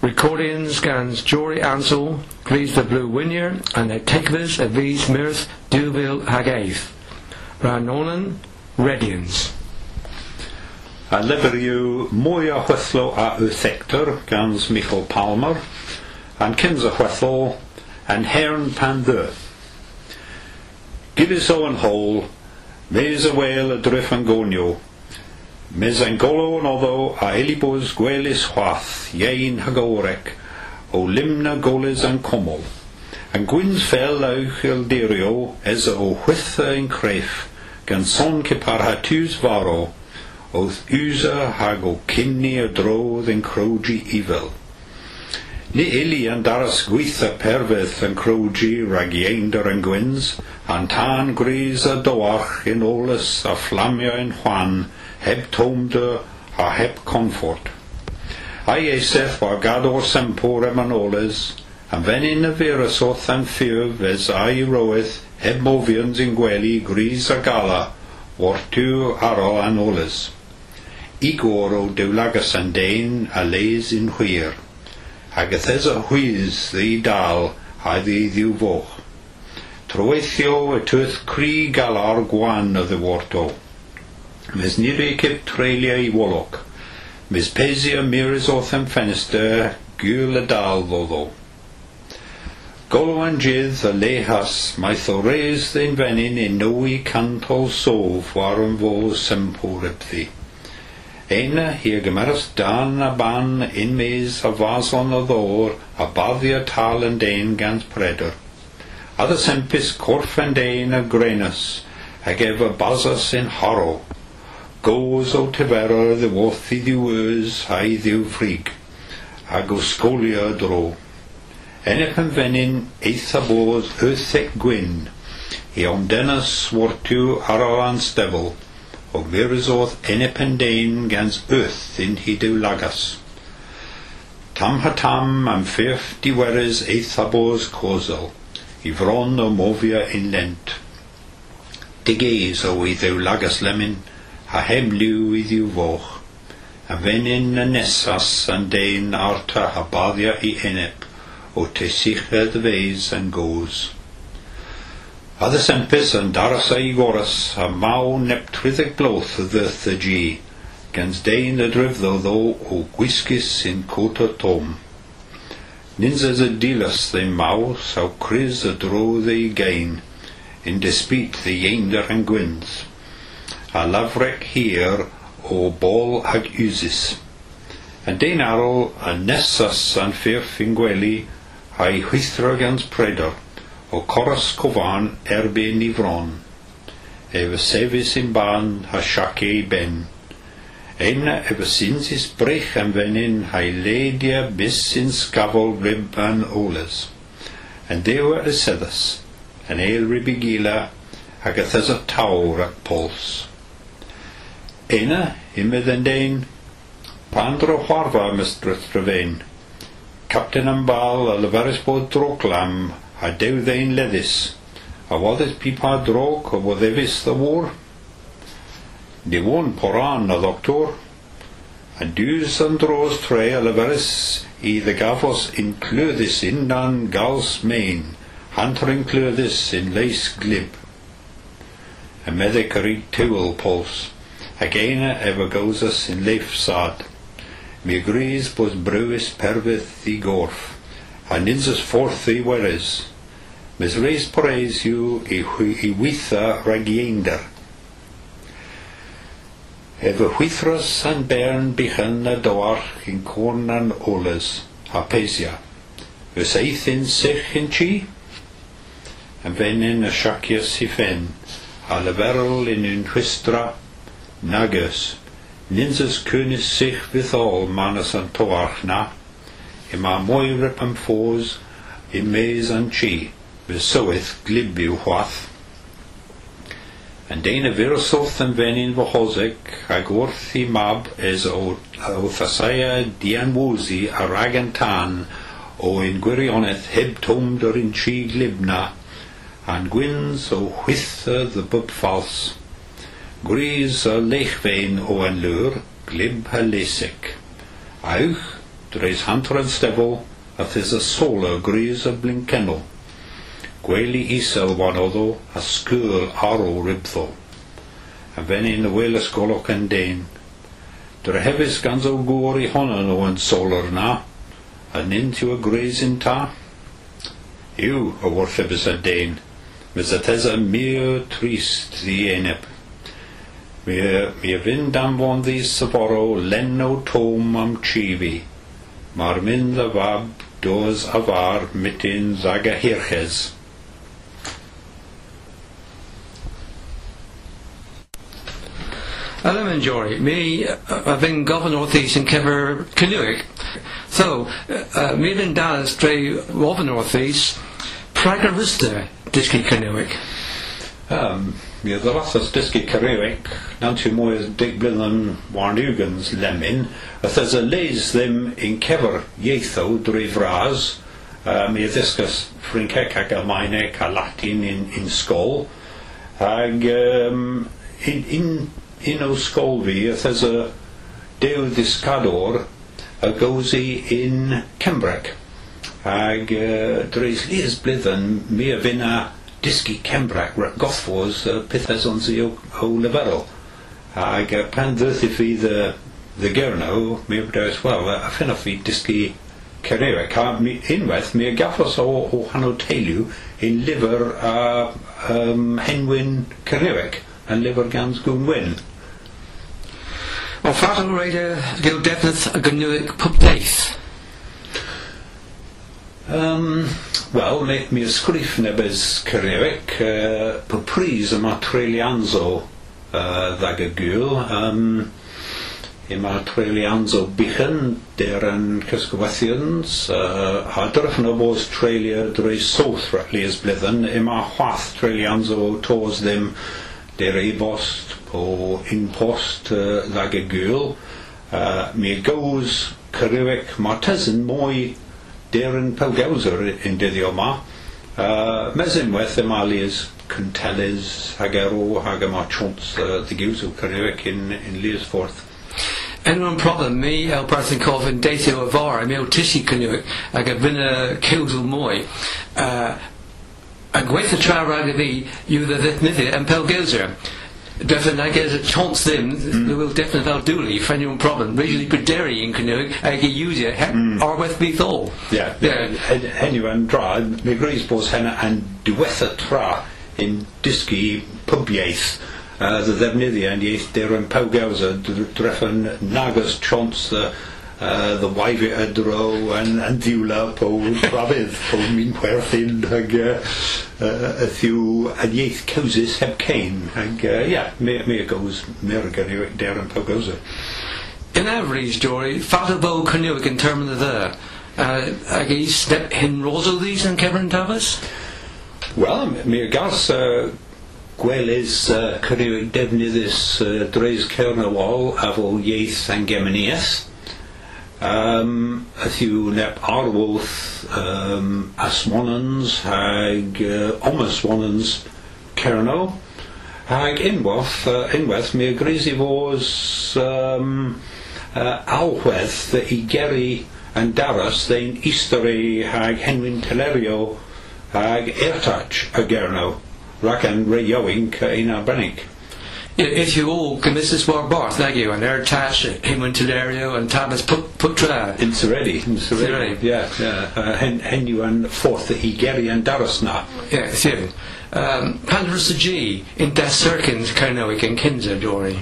Recordings gans Jory Ansel, Grease the Blue Winier, and the Takers of V's Mirth, Duville Hagaith. Ranonan, Redians. A lyfr yw mwy o chwythlo a Sector gans Michael Palmer, and cyns o chwythlo and Hern Pan Dde. Gillis o yn hôl, mes y wel y dryff yn gonio, mes yn golo yn oddo a elibos gwelis chwath, iein hagorec, o limna golis yn comol, yn gwyns fel awch ilderio es o chwytha yn creif, gan son cipar hatws faro, oth usa hag o cynni y drodd yn crogi ifel. Ni ili yn daras gweitha perfedd yn crogi rag ieinder yn gwyns, an tan gris a doarch in olus a flamia in Juan, heb tomde a heb comfort. Ai eiseth wa gador sempor emanoles, an venin a verasoth an fyrf es ai roeth heb movians in gweli gris a gala, wortu aro an oles. Igor o dewlagas an dein a leis in hwyr, hag ethes a hwys ddi dal a ddi ddiw foch. Troethio y twyth cri galar gwan o ddiwarto. Mes niri cip trelia I wolok. Mes pesia miris oth am ffenester gwyl y dal ddoddo. Golo an jydd a lehas maeth o reis ddyn fenin in nwy cantol sof war yn fo sempor ybddi. Eina hi gymeras dan a ban in mes a fason o ddor a baddia tal yn dein gans predor. Ad y sempus corff yn dein a grenus ag efo basas in haro. Goes o tyferor ddiwoth I ddiwys a I ddiw ffrig ag o sgolia dro. Enep yn fenin eitha bodd ythec gwyn I omdenas swartiw aro an stefel o mirzodd enep yn dein gans yth in hidew lagas. Tam hatam am ffyrff diweres eitha bodd cosel I fron o mofia in lent. Digeis o iddew lagas lemin a heb liw iddew foch a fenin y nesas yn dein arta a baddia I enep o tesichedd feis yn goes. A the sempus yn daras I goras a maw neptryddeg bloth y ddyth y gi, gans dein y drifddo ddo o gwisgis in cota tom. Nins as y dilas ddim maw, saw crys y drodd ei gain, in despit the einder yn gwyns, a lafrec hir o bol ag usis. Yn dein arol a nesas an ffyrff in gweli, a'i hwythro gans predor, o coras cofan erbyn I fron, efo sefys in ban a siace I ben. Eina efo synsis brech am fenin ha'i leidia bis in scafol rib an oles. Yn dewa y seddas, yn eil rib I gila, ag ythas a tawr ac pols. Eina, imedd yn dein, pandro chwarfa mystryth rhyfein, captain am bal a lyfarys bod droglam a dew ddein leddys, a waddys pipa drog o woddefus the war. Ni won poran a doctor, a dus an dros tre a lyfarys I ddegafos in clwyddys innan gals main, hantering clwyddys in leis glib. A meddic a rig tiwl pols, ag eina efo gawsas in leif sad. Mi gris bos brewis pervydd I gorff, a ninsas forth I weres. Mis reis poreis yw I wytha rag ieinder. Efo hwythros an bern bichan a doarch in corn an oles, a pesia. Ys eithin sich in chi? Yn fenin a siacias I fen, a leferol in un hwystra, nagus, ninsas cynnis sich fythol manas an toarch na, ma mwy rip am ffos I mes an chi, fy sywyth glibiw chwath. Yn dein y virsoth yn fenin fy hoseg, ag wrth I mab es o thasaya dianwusi a rag an tan o in gwirioneth heb tomd o'r in chi glibna, an gwyns o chwytha the bub fals. Gris a leichfein o an lur, glib a lesig. Awch, Dreis hantrad stefel, a thys a sola gris a blinkennol. Gweli isel wanoddo, a sgwyl aro ribtho. A fenin y wel ysgolwch yn dein. Dyr hefys gans o gwr I honan o yn solar na, a nint yw a gris in ta. Yw, a warthebys a dein, mis a thes a mir trist ddi eneb. Mi fynd am fon ddi saforo len o tom am chifi. Mar mynd a fab dos a far mityn zag a hirches. Hello, Jory. Me, I've been governor northeast in Kever Canoic. So, me and Dan stray over northeast, Praga Vista, Disky Canoic. Mi oedd y fathas dysgu Cyrwyc, nant yw mwy dig blynn warnugans lemyn, a thys y leis ddim in Kever ieitho drwy fras, mi oedd ddysgus Ffrincec ac Almaeneg a Latin in skol, ag in o skol fi, a thys y dew ddisgador a gosi in Cembrec, ag drwy's leis blynn mi a fyna dysgu Cembrac gothfos pithas ons I o leferol. Ag pan ddyrth I fi the Gerno, mi ybdawes wel, a ffynna fi dysgu Cyrwyc. A unwaith, mi a gaffos o hanno teulu in lyfr a Henwyn Cyrwyc, yn lyfr gans Gwynwyn. O ffatal reid gil defnydd y Gynwyc pub deith? Wel, mi ysgrif nebys Cyrwyc, pupris yma Trelianzo ddag y gwyl. Yma Trelianzo bichen, der yn cysgwethians, a dyrch yn o bos Trelia drwy south ratli ys blydden, yma chwath Trelianzo tos ddim der e-bost o in-post ddag y gwyl. Mi goes Cyrwyc martesyn mwy Darren Pelgauser in dyddio ma. Mes unwaith ymalias Cyntelis hagero hagama chons ddigiws o Cyrwyc in Leesforth. Enw'n problem mi el Barthyn Cofyn deithio o far mi o tisi Cynwyc ag a fyna cywsl mwy. A gweithio tra rhaid I fi yw ddefnyddio yn Pelgauser. Definitely, I get a chance them, they will definitely fel dwli, find your problem. Regionally Brederi in Cynwyc, ag I use it, Arweth Beath all. Yeah. Anyway, dra, mi gris bos hena and diwetha tra in dysgu pubiaeth, the ddefnyddio and ieith der yn Pelgauser, dreffan nagas chance the wife adro and diwla po brafydd po mi'n chwerthin ag a thiw a ieith cawsys heb cain ag me goes mer Cynwyc der yn Pelgauser. In average, Jory, fata bo Cynwyc in terms of there, ag I step hin roso these and Kevin Tavis? Well, mi gars gwelys Cynwyc defnyddus dreis Cernywol a fo ieith angemaniaeth. A few nep arwolth asmonans hag omasmonans Cerno hag unwaith mi agrisi fos alwedd I geri and daras ddein istori hag Henwyn Telerio hag Ertach a Gerno racan reyowing in Arbennig. If you all commissus war barth, like you, and Ertach, Henwyn Telerio, and Thomas Putra. Inseredi, yeah. Henw and fourth, the Igeri and Darasna. Yeah, see. Pandrus G, in Das Circins, Cynwyc, in Kinza, Jory.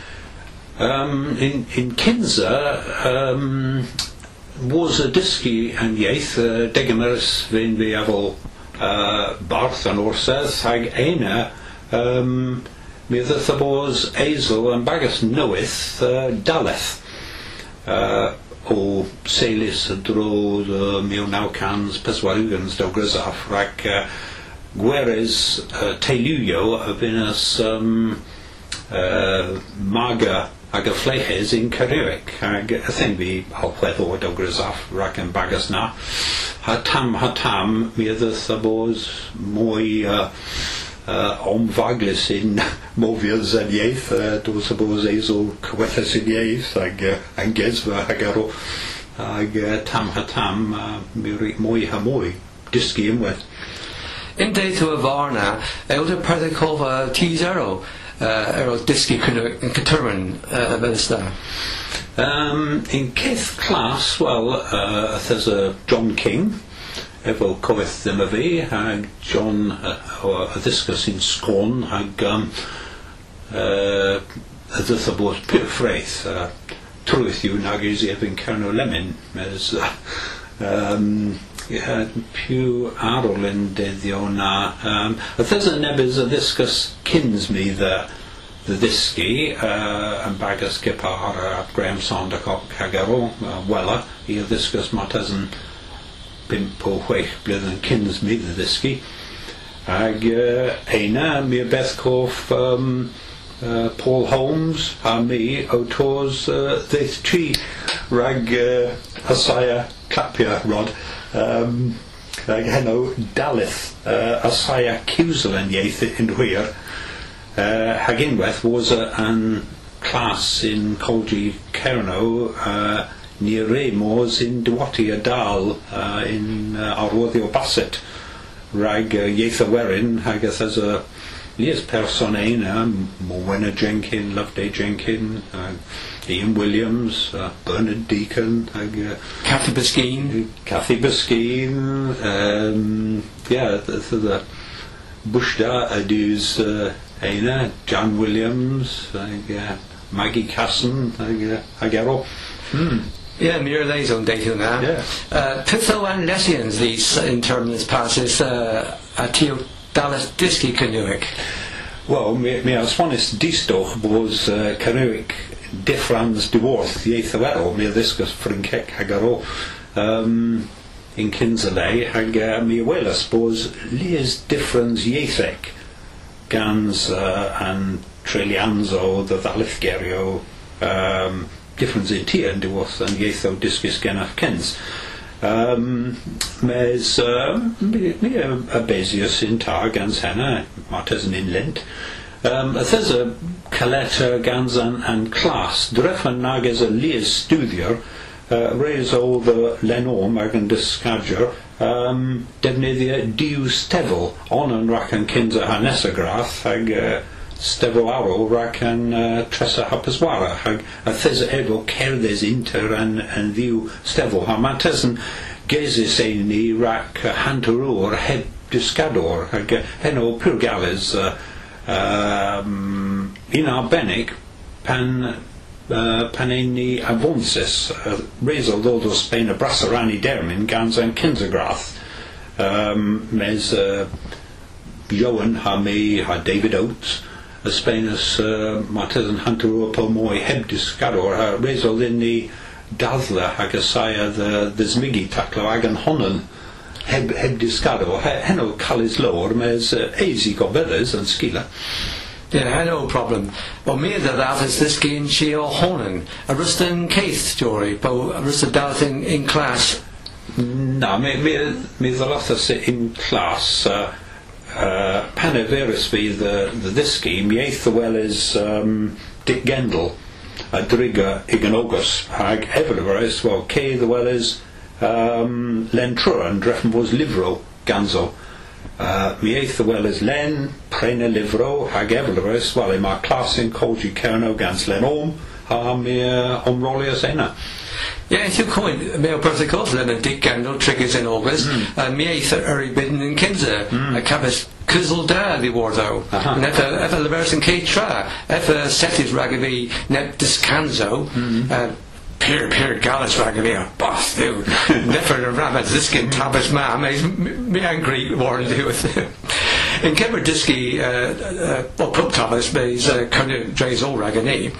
In Kinza, was a dysgu and ieith, degemeris vyn fi afol barth and orsedd, hag eina, mi ddeth y bos eisel yn bagas nywyth daleth o seilis y drodd 1940 daw gryzaf rhac gweres teilwio y fynas maga ag y fleiches in Cyrwyc ag y thyn fi alwedd o daw gryzaf rhac yn bagas na hatam mi ddeth y bos mwy omfaglis in mofias yn ieith, dos y bos eisol cwethus yn ieith ag angezfa ag aro ag tam ha tam mi ri mwy ha mwy dysgu ymwedd. In deitha a bharna, elder Perdikova T0 o disgi cynnig yn cyturman y bydda. In Keith class, well, there's a John King, efo cofeth ddim y fi, ag John o ddysgus in Scone, ag ddeth o bod pur ffreith, trwyth yw nag ys i efo Cerno Lemon, mes pew arol yn deddio na. There's a nebys a ddysgus cyns mi the ddysgu yn bagas gipar Graham Sandercock ag aro wella I ddysgus matas yn 5 o 6 blwyddyn cyns mi the ddysgu ag eina mi beth cof Paul Holmes a mi o tos ddeith tri rag asaya clapia rod ag heno dalith asaya cusel yn ieith yn hwyr hag unwaith was an class in Colgi Cerno near Ramos in Dwati a dal in Arwyddi o Basset rag ieith werin hag as a lies person eina Morwenna Jenkin, Loveday Jenkin Ian Williams, Bernard Deacon Cathy Biskeen yeah the Bushda Adus Eina, John Williams Maggie Casson Agero Yeah, mere lays on data now. Yeah. Pitho and Lessians, these in terminus passes a Teo Dallas Disky Canoic. Well, mi aswanis distoch was Canoic differans diworth the eighth awero mi ddysgus Frinkek hagaro in Kinsley hag mi welas bos lies differans yeithek gans and Trillianzo the Valithgerio difference in tia and diworth and yeitho discus genaf kens mes mi a besius in tar gans henna matters an inland there's a Caletta, Ganzan and Class Drefan nag as a lies studier raise all the Lenorm ag an discadger defnyddia diw stevel on an rac an kinsa hanesagrath ag stevel aro rac an tresa hapaswara ag a thes efo cerdes inter an ddiw stevel ha mantes an gezis eini rac hantarwr heb discador ag heno purgales in arbennig pan eini avonsis rezel dodo Spain a brasarani dermin gans an kinsagrath mes Johan ha me ha David Oates a Spainus matters and hunter po moi heb discador ha rezel in the dathla hagasaya the zmigi taklo agan honan heb discador heno calis lor mes easy got feathers and skila. Yeah, no problem. Well, me that is this game she or Honan. A Rustin Keith story, but a Rustin Dallas in class. No, me the lot of in class. Panaveris be the this scheme. Yeath the well is Dick Gendel, a Drigger Iganogus, hag Everest. Well, K the well is Len Trur and Dreffen was Livro Ganzo. Mi eith the well is Len, Prena Livro, hag Everest, well in my class in Colgi Cerno gans Len ha mi omrolius ena. Yeah, it's your coin. Me o Perthicos, Len and Dick Gandel, triggers in August, mi eith Uri Bidden in Kinsa, a cabas Kuzzle da the wardo. And efa Livers and Kate Tra, efa Setis Ragabi, Nep Discanzo, Peer Gallus Ragavia, boss, dude. Never rabbit Ziskin Tapas Ma, me angry warren do with him. In Kemper Disky, well, Pup Thomas, Mays, Drays all Ragani.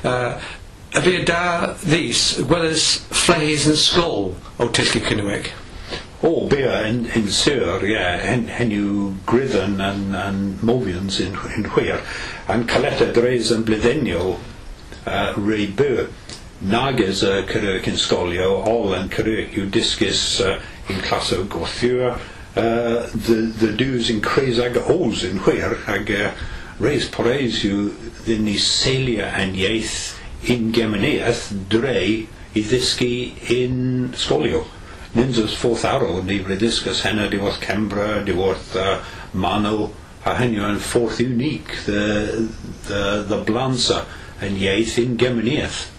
A bit da these, well as Flays and Skull, O Tiski Canoic. Oh, beer in Sur, yeah, and you Grithen and Movians in Huir, and Caletta Drays and Bledenio, Ray Burr. Nagas Carrick in Scolio, all and Carrick you discus in Classo Gothur, the dues in Crazag O's in Where, hag raise Porez you the Nisalia and Yaith in Gemeneath, Dre, I ddysgu in sgolio. Ninsa's fourth arrow, ni rediscus henna diwrth Cembra, diwrth Manel, a henna yn fourth unique, the blansa, and iaith in Geminiaeth.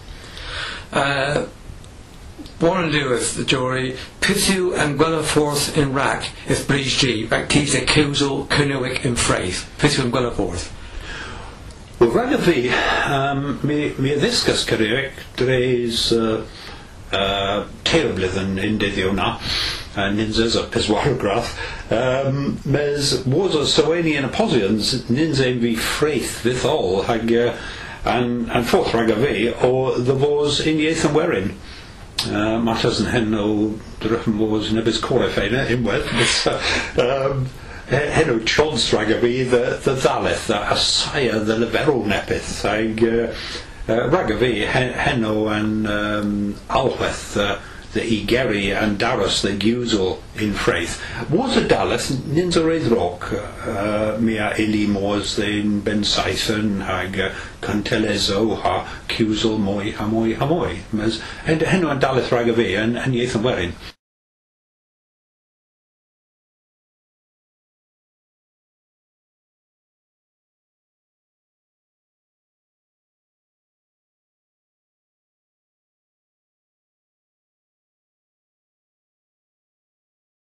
Warren Lewis, the jury, Pithu and Gwella Forth in Rack, is British G, Bactisa, Kiusel, Kunuik in Fraith. Pithu and Gwella Forth. Wel, rhaid y fi, mi addysgus cyrraeg dreis terblydd yn dyddio na, ninzas a peswargraff, mes was a sylweni yn y posions, ninsa yn fi ffreith fythol, hag and fourth rhaid y fi, o the was in iaith yn werin. Matters yn hen o drwy'n was nebys corau ffeina, unwaith, hen o chods rhaid y fi, the ddaleth, a saia, the leferol nepeth, hag rhaid y fi, hen o yn alweth, the igeri and daros the usual in Fraith. Was a daleth nins a rock mia ili mors in Ben Saithan hag Cantelezo ha cusel moi ha moi mes and hen o daleth rag a fi and yeith yn werin.